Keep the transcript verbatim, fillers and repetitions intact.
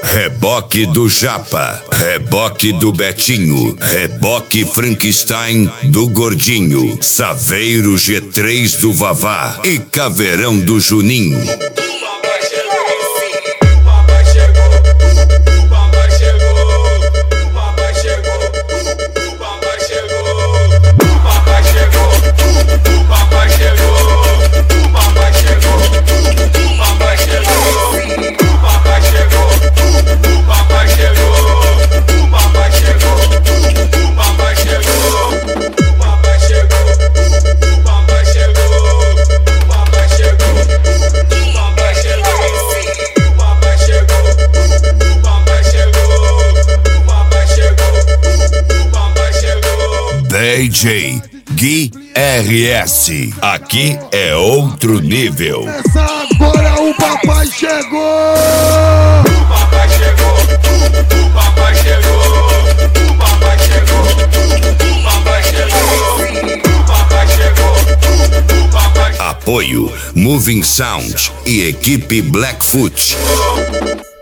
Reboque do Japa, reboque do Betinho, reboque Frankenstein do Gordinho, Saveiro G três do Vavá e Caveirão do Juninho. D J Gui R S, aqui é outro nível. Essa agora o papai chegou! O papai chegou, o papai chegou, o papai chegou, o papai chegou, o papai chegou, o papai chegou. Apoio Moving Sound e equipe Blackfoot.